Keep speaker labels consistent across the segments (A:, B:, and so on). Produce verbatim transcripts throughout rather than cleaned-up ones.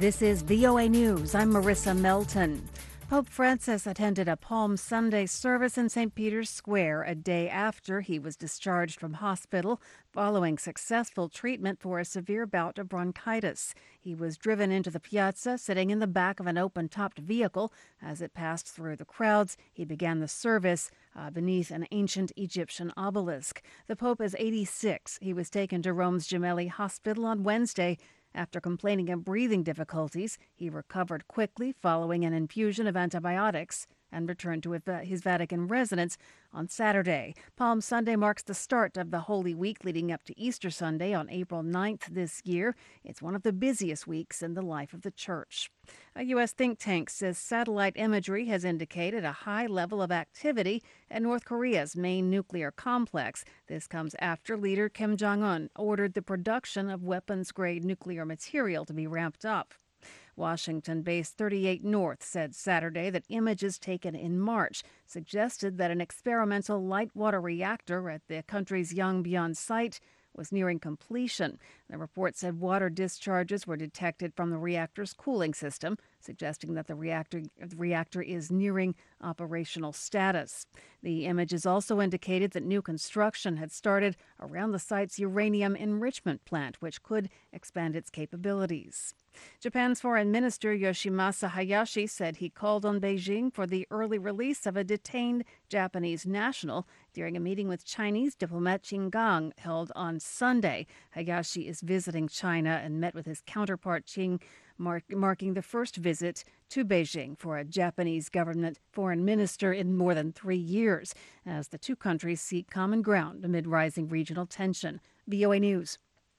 A: This is V O A News. I'm Marissa Melton. Pope Francis attended a Palm Sunday service in Saint Peter's Square a day after he was discharged from hospital following successful treatment for a severe bout of bronchitis. He was driven into the piazza, sitting in the back of an open-topped vehicle. As it passed through the crowds, he began the service uh, beneath an ancient Egyptian obelisk. The Pope is eighty-six. He was taken to Rome's Gemelli Hospital on Wednesday. After complaining of breathing difficulties, he recovered quickly following an infusion of antibiotics and returned to his Vatican residence on Saturday. Palm Sunday marks the start of the Holy Week leading up to Easter Sunday on April ninth this year. It's one of the busiest weeks in the life of the church. A U S think tank says satellite imagery has indicated a high level of activity at North Korea's main nuclear complex. This comes after leader Kim Jong-un ordered the production of weapons-grade nuclear material to be ramped up. Washington-based thirty-eight North said Saturday that images taken in March suggested that an experimental light water reactor at the country's Yongbyon site was nearing completion. The report said water discharges were detected from the reactor's cooling system, suggesting that the reactor, the reactor is nearing operational status. The images also indicated that new construction had started around the site's uranium enrichment plant, which could expand its capabilities. Japan's Foreign Minister Yoshimasa Hayashi said he called on Beijing for the early release of a detained Japanese national during a meeting with Chinese diplomat Qin Gang held on Sunday. Hayashi is visiting China and met with his counterpart Qin, mark, marking the first visit to Beijing for a Japanese government foreign minister in more than three years, as the two countries seek common ground amid rising regional tension. V O A News.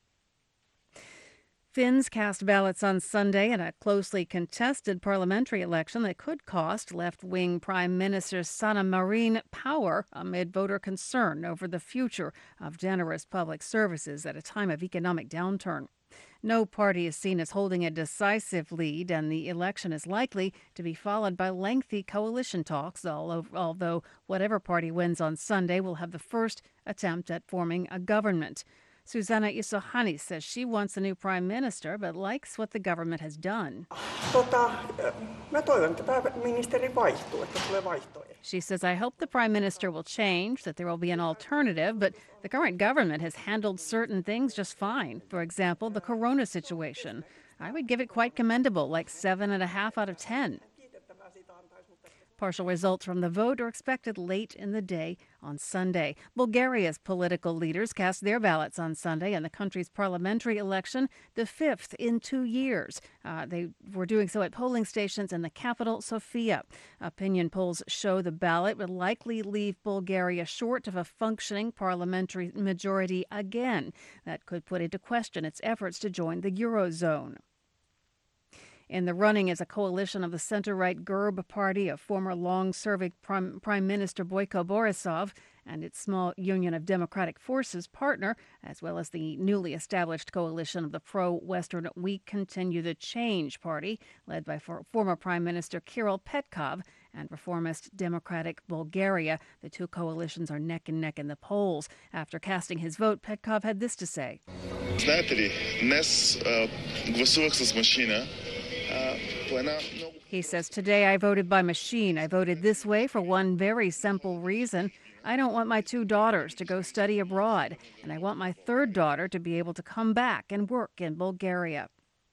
A: Finns cast ballots on Sunday in a closely contested parliamentary election that could cost left-wing Prime Minister Sanna Marin power amid voter concern over the future of generous public services at a time of economic downturn. No party is seen as holding a decisive lead, and the election is likely to be followed by lengthy coalition talks, although whatever party wins on Sunday will have the first attempt at forming a government. Susanna Isohani says she wants a new prime minister, but likes what the government has done. She says, I hope the prime minister will change, that there will be an alternative, but the current government has handled certain things just fine. For example, the corona situation. I would give it quite commendable, like seven and a half out of ten. Partial results from the vote are expected late in the day on Sunday. Bulgaria's political leaders cast their ballots on Sunday in the country's parliamentary election, the fifth in two years. Uh, they were doing so at polling stations in the capital, Sofia. Opinion polls show the ballot would likely leave Bulgaria short of a functioning parliamentary majority again. That could put into question its efforts to join the Eurozone. In the running is a coalition of the center-right GERB party of former long-serving Prime, Prime Minister Boyko Borisov and its small Union of Democratic Forces partner, as well as the newly established coalition of the pro-Western We Continue the Change party, led by for, former Prime Minister Kirill Petkov and reformist Democratic Bulgaria. The two coalitions are neck and neck in the polls. After casting his vote, Petkov had this to say. He says, today I voted by machine. I voted this way for one very simple reason. I don't want my two daughters to go study abroad, and I want my third daughter to be able to come back and work in Bulgaria.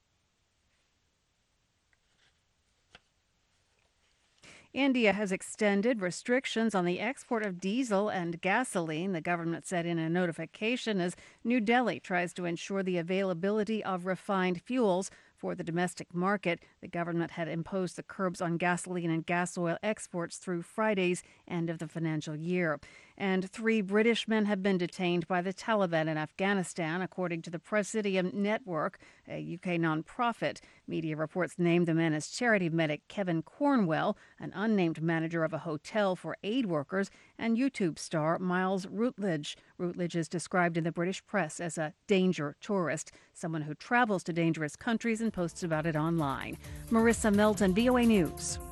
A: India has extended restrictions on the export of diesel and gasoline, the government said in a notification, as New Delhi tries to ensure the availability of refined fuels for the domestic market. The government had imposed the curbs on gasoline and gas oil exports through Friday's end of the financial year. And three British men have been detained by the Taliban in Afghanistan, according to the Presidium Network, a U K nonprofit. Media reports named the men as charity medic Kevin Cornwell, an unnamed manager of a hotel for aid workers, and YouTube star Miles Routledge. Routledge is described in the British press as a danger tourist, someone who travels to dangerous countries and posts about it online. Marissa Melton, V O A News.